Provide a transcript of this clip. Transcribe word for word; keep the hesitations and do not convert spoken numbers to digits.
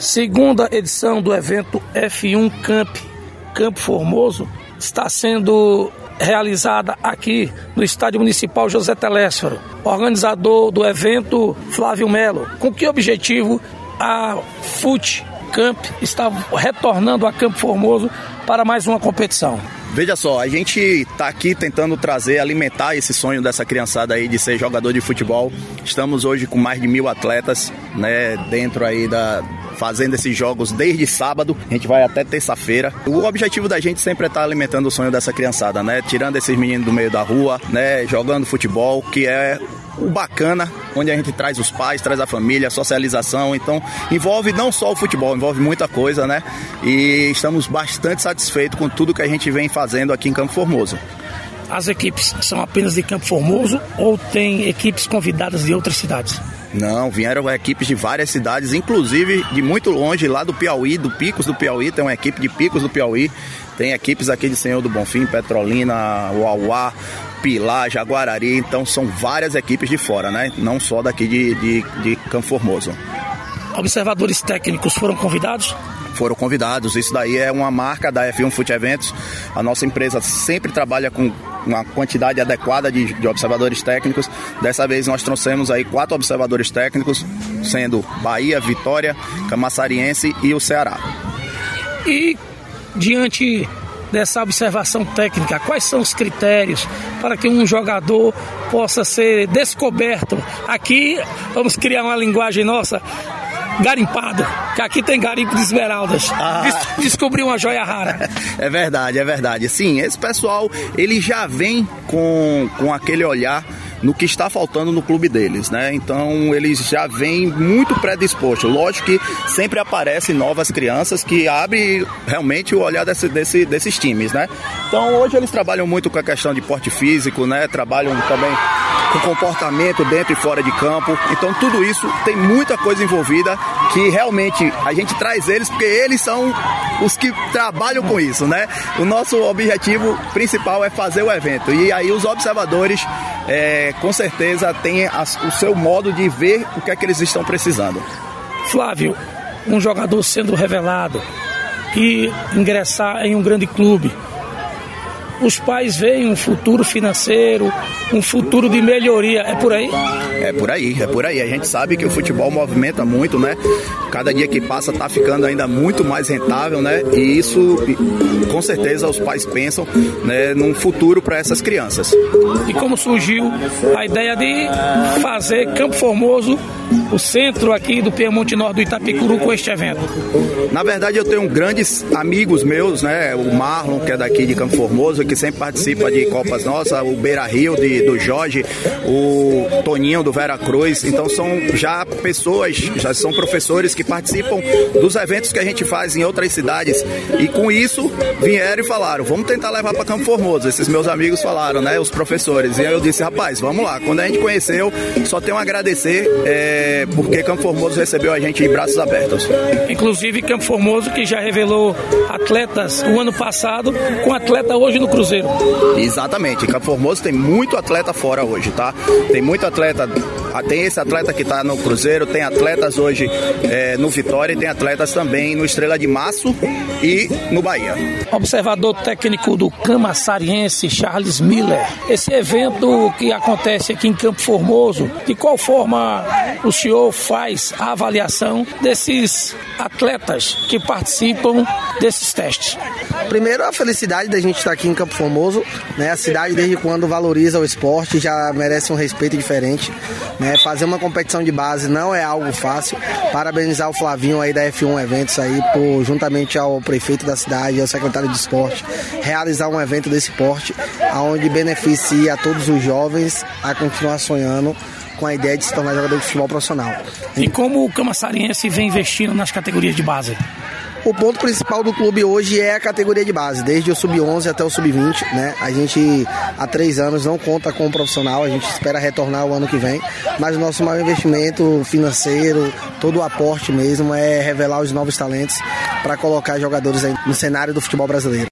Segunda edição do evento F um Camp, Campo Formoso, está sendo realizada aqui no Estádio Municipal José Telésforo. Organizador do evento, Flávio Melo. Com que objetivo a Fute Camp está retornando a Campo Formoso para mais uma competição? Veja só, a gente está aqui tentando trazer, alimentar esse sonho dessa criançada aí de ser jogador de futebol. Estamos hoje com mais de mil atletas, né, dentro aí da... fazendo esses jogos desde sábado, a gente vai até terça-feira. O objetivo da gente sempre é estar alimentando o sonho dessa criançada, né? Tirando esses meninos do meio da rua, né? Jogando futebol, que é o bacana, onde a gente traz os pais, traz a família, a socialização. Então, envolve não só o futebol, envolve muita coisa, né? E estamos bastante satisfeitos com tudo que a gente vem fazendo aqui em Campo Formoso. As equipes são apenas de Campo Formoso ou tem equipes convidadas de outras cidades? Não, vieram equipes de várias cidades, inclusive de muito longe, lá do Piauí, do Picos do Piauí, tem uma equipe de Picos do Piauí, tem equipes aqui de Senhor do Bonfim, Petrolina, Uauá, Pilar, Jaguarari, então são várias equipes de fora, né? Não só daqui de, de, de Campo Formoso. Observadores técnicos foram convidados? Foram convidados, isso daí é uma marca da F um Fute Eventos. A nossa empresa sempre trabalha com uma quantidade adequada de, de observadores técnicos. Dessa vez nós trouxemos aí quatro observadores técnicos, sendo Bahia, Vitória, Camaçariense e o Ceará. E diante dessa observação técnica, quais são os critérios para que um jogador possa ser descoberto? Aqui vamos criar uma linguagem nossa, garimpado, que aqui tem garimpo de esmeraldas. Ah. Des- descobriu uma joia rara. É verdade, é verdade. Sim, esse pessoal, ele já vem com, com aquele olhar no que está faltando no clube deles, né? Então eles já vêm muito predispostos. Lógico que sempre aparecem novas crianças que abrem realmente o olhar desse, desse, desses times, né? Então hoje eles trabalham muito com a questão de porte físico, né? Trabalham também com comportamento dentro e fora de campo. Então tudo isso tem muita coisa envolvida que realmente a gente traz eles porque eles são os que trabalham com isso, né? O nosso objetivo principal é fazer o evento. E aí os observadores é, com certeza têm a, o seu modo de ver o que é que eles estão precisando. Flávio, um jogador sendo revelado que ingressar em um grande clube, os pais veem um futuro financeiro, um futuro de melhoria, é por aí? É por aí, é por aí. A gente sabe que o futebol movimenta muito, né? Cada dia que passa tá ficando ainda muito mais rentável, né? E isso, com certeza, os pais pensam, né, num futuro para essas crianças. E como surgiu a ideia de fazer Campo Formoso, o centro aqui do Piemonte Norte do Itapicuru, com este evento? Na verdade, eu tenho grandes amigos meus, né? O Marlon, que é daqui de Campo Formoso, que sempre participa de Copas Nossas, o Beira Rio de, do Jorge, o Toninho do Vera Cruz. Então são já pessoas, já são professores que participam dos eventos que a gente faz em outras cidades. E com isso vieram e falaram, vamos tentar levar para Campo Formoso. Esses meus amigos falaram, né? Os professores. E aí eu disse, rapaz, vamos lá. Quando a gente conheceu, só tenho a agradecer, é, porque Campo Formoso recebeu a gente de braços abertos. Inclusive Campo Formoso, que já revelou atletas o ano passado, com atleta hoje no Cruzeiro. Exatamente, Campo Formoso tem muito atleta fora hoje, tá? Tem muito atleta, tem esse atleta que tá no Cruzeiro, tem atletas hoje é, no Vitória e tem atletas também no Estrela de Março e no Bahia. Observador técnico do Camaçariense, Charles Miller. Esse evento que acontece aqui em Campo Formoso, de qual forma o senhor faz a avaliação desses atletas que participam desses testes? Primeiro, a felicidade da gente estar aqui em Campo Formoso, né? A cidade, desde quando valoriza o esporte, já merece um respeito diferente, né? Fazer uma competição de base não é algo fácil. Parabenizar o Flavinho aí da F um Eventos aí, por, juntamente ao prefeito da cidade e ao secretário de esporte, realizar um evento desse porte, onde beneficia a todos os jovens a continuar sonhando com a ideia de se tornar jogador de futebol profissional. E como o Camaçariense vem investindo nas categorias de base? O ponto principal do clube hoje é a categoria de base, desde o sub onze até o sub vinte, né? A gente há três anos não conta com o profissional, a gente espera retornar o ano que vem, mas o nosso maior investimento financeiro, todo o aporte mesmo, é revelar os novos talentos para colocar jogadores aí no cenário do futebol brasileiro.